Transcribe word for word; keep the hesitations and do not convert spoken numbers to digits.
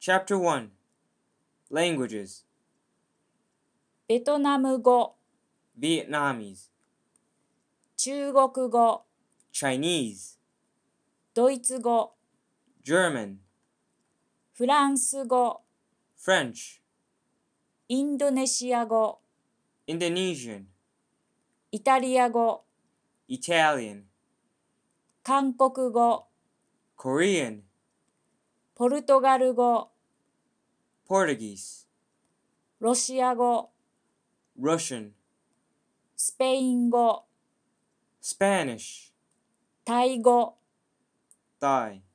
Chapter one Languages ベトナム語、 Vietnamese, 中国語、 Chinese, ドイツ語、 German, フランス語、 French, インドネシア語、 Indonesian, イタリア語、 Italian, 韓国語、 Korean, ポルトガル語、 Portuguese, ロシア語、 Russian, スペイン語、 Spanish, タイ語、 Thai.